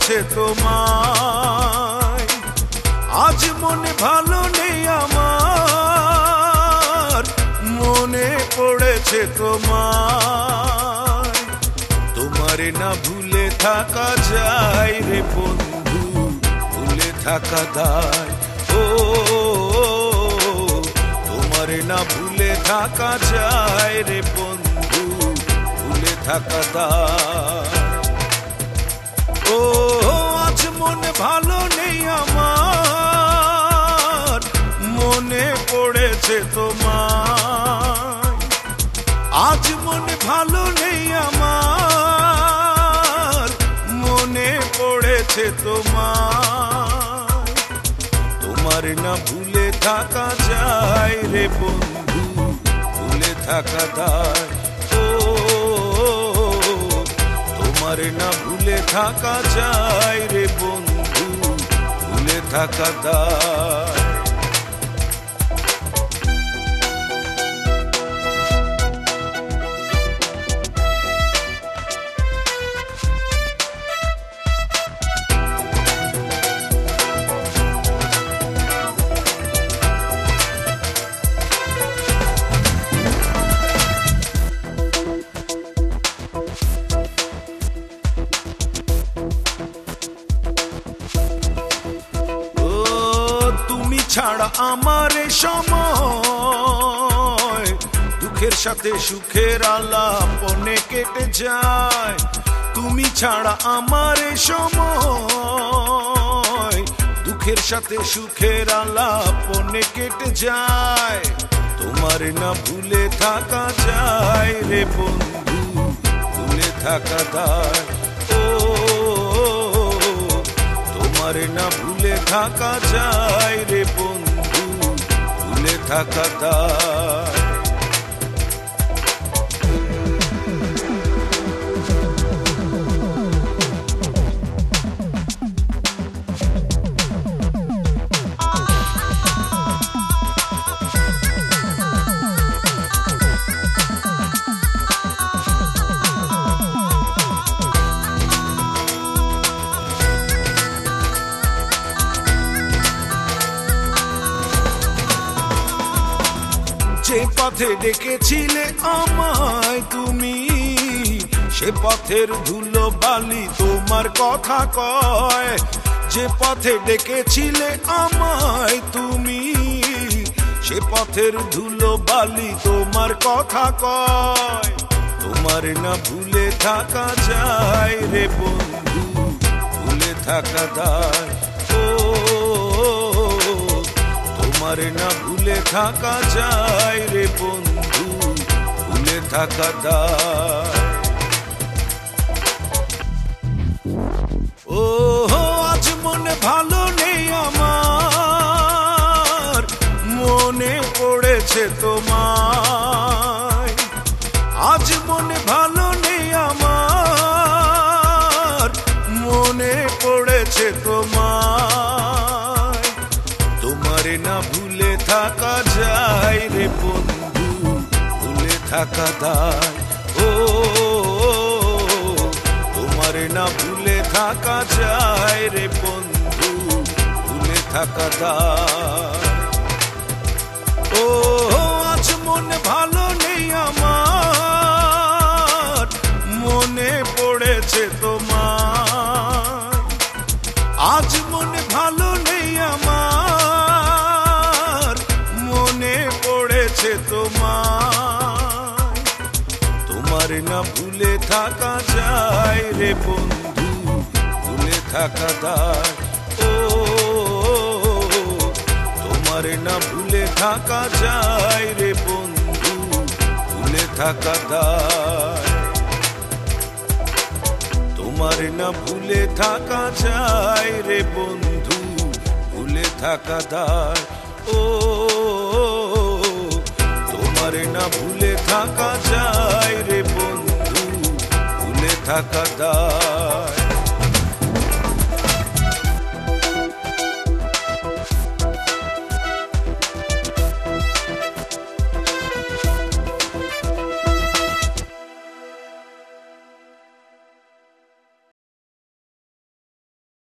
পড়েছে তোমায়, আজ মনে ভালো নেই আমার, মনে পড়েছে তোমায়। তোমারে না ভুলে থাকা যায় রে বন্ধু, ভুলে থাকা দায়। ও তোমারে না ভুলে থাকা যায় রে বন্ধু, ভুলে থাকা দায়। ও আজ মনে ভালো নেই আমার, মনে পড়েছে তোমায়, আজ মনে ভালো নেই আমার, মনে পড়েছে তোমায়। তোমার না ভুলে থাকা যায় রে বন্ধু, ভুলে থাকা দায়। ও তোমার না ভুলে থাকা যায় রে বন্ধু, ভুলে থাকা দায়। ছাড়া আমার সময় দুঃখের সাথে সুখের আলাপনে কেটে যায়। তুমি ছাড়া আমার সময় দুঃখের সাথে সুখের আলাপনে কেটে যায়। তোমার না ভুলে থাকা যায় রে বন্ধু, ভুলে থাকা দায়। ও তোমার না ভুলে থাকা যায় রে বন্ধু, ভুলে থাকা দায়। যে পথে ডেকেছিলে আমায় তুমি, সে পথের ধুলো বালি তোমার কথা কয়। যে পথে ডেকেছিলে আমায় তুমি, সে পথের ধুলো বালি তোমার কথা কয়। তোমার না ভুলে থাকা যায় রে বন্ধু, ভুলে থাকা দায়। ও তোমার না ভুলে থাকা যায় রে বন্ধু, ভুলে থাকা দায়। ও আজ মনে ভালো নেই আমার, মনে পড়েছে তোমায়, আজ মনে ভালো নেই আমার, মনে পড়েছে তোমায়। তোমার না ভুলে থাকা যায় রে বন্ধু, ভুলে থাকা দায়। ও তোমার না ভুলে থাকা যায় রে বন্ধু, ভুলে থাকা দায়। ও আজ মনে ভালো নেই আমার, মনে পড়েছে তোমায়, আজ মনে ভালো নেই আমার, মনে পড়েছে তোমায়। তোমার না ভুলে থাকা যায় রে বন্ধু, ভুলে থাকা দায়। ও তোমার না ভুলে থাকা যায় রে বন্ধু, ভুলে থাকা দায়। তোমার না ভুলে থাকা যায় রে বন্ধু, ভুলে থাকা দায়। ও তোমার না ভুলে থাকা যায় রে বন্ধু, ভুলে থাকা দায়।